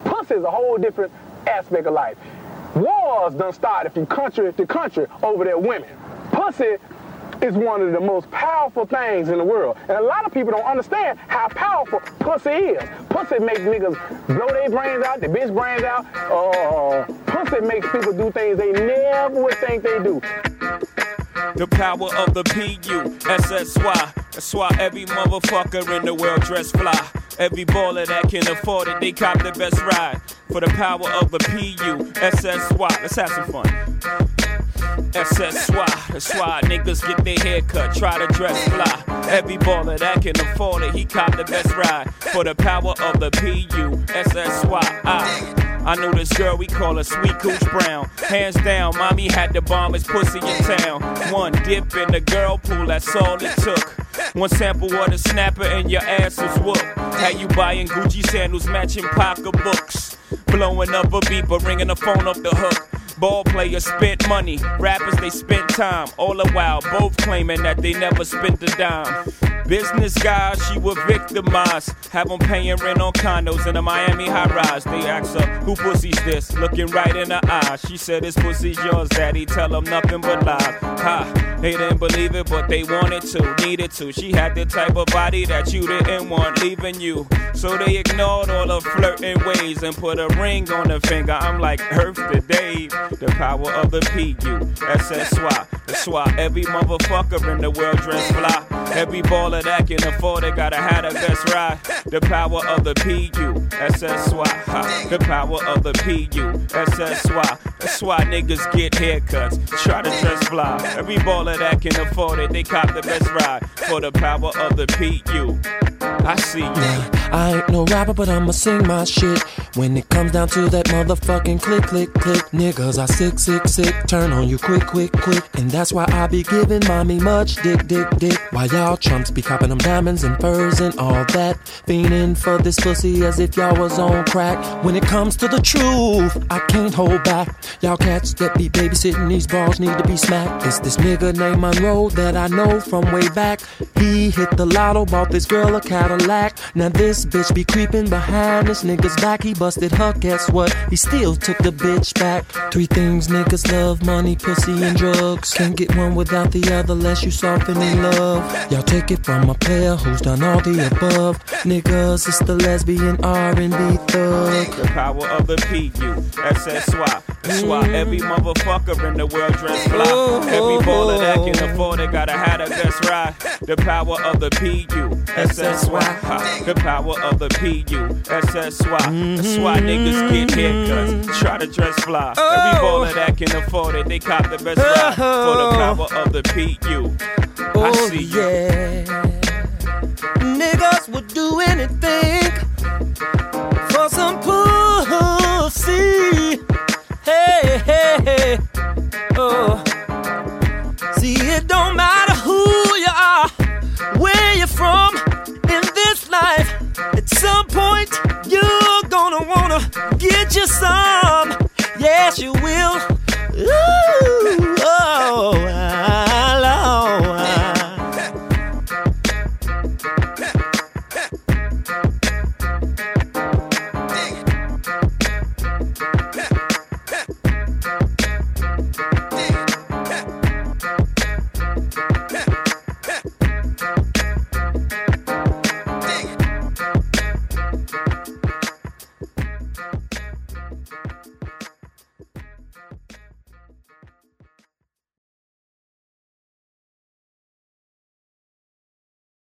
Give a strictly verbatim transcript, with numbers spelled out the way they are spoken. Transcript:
Pussy is a whole different aspect of life. Wars done started from country to country over their women. Pussy is one of the most powerful things in the world. And a lot of people don't understand how powerful pussy is. Pussy makes niggas blow their brains out, their bitch brains out. Uh, pussy makes people do things they never would think they do. The power of the P U S S Y. That's why every motherfucker in the world dress fly. Every baller that can afford it, they cop the best ride. For the power of the P U S S Y. Let's have some fun. S S Y, that's why niggas get their hair cut, try to dress fly. Every baller that can afford it, he cop the best ride. For the power of the P U S S Y. I, I knew this girl, we call her Sweet Cooch Brown. Hands down, mommy had the bombest pussy in town. One dip in the girl pool, that's all it took. One sample of the snapper and your ass was whooped. Had you buying Gucci sandals, matching pocketbooks. Blowing up a beeper, ringing the phone off the hook. Ball players spent money, rappers they spent time. All the while, both claiming that they never spent a dime. Business guys, she was victimized. Have them paying rent on condos in a Miami high-rise. They asked her, who pussy's this? Looking right in her eyes. She said, this pussy's yours, daddy. Tell them nothing but lies. Ha, they didn't believe it, but they wanted to, needed to. She had the type of body that you didn't want, leaving you. So they ignored all the flirting ways and put a ring on her finger. I'm like, Earth to Dave. The power of the P U S S Y. That's why every motherfucker in the world dress fly. Every baller that can afford it gotta have the best ride. The power of the P U S S Y. Ha. The power of the P U S S Y. That's why niggas get haircuts, try to dress fly. Every baller that can afford it, they cop the best ride. For the power of the P U. I see you. Yeah, I ain't no rapper, but I'ma sing my shit. When it comes down to that motherfucking click, click, click. Niggas are sick, sick, sick. Turn on you quick, quick, quick. And that's why I be giving mommy much dick, dick, dick. While y'all chumps be copping them diamonds and furs and all that. Fiending for this pussy as if y'all was on crack. When it comes to the truth, I can't hold back. Y'all cats that be babysitting these balls need to be smacked. It's this nigga named Monroe that I know from way back. He hit the lotto, bought this girl a Cadillac. Now this bitch be creeping behind this nigga's back. He busted her, guess what? He still took the bitch back. Three things niggas love: money, pussy, and drugs. Can't get one without the other unless you soften in love. Y'all take it from a player who's done all the above. Niggas, it's the lesbian R and B thug. The power of the P U S S Y. That's why every motherfucker in the world dress fly. Every baller that can afford it gotta have the best ride. The power of the P U S S Y. The power of the P U S S Y. That's why niggas get haircuts, try to dress fly. Every baller that can afford it, they cop the best ride. For the power of the P U. I see you. Yeah. Niggas would do anything for some pussy. Hey, hey, hey. Oh. See, it don't matter who you are, where you're from in this life. At some point, you're gonna wanna get you some. Yes, you will.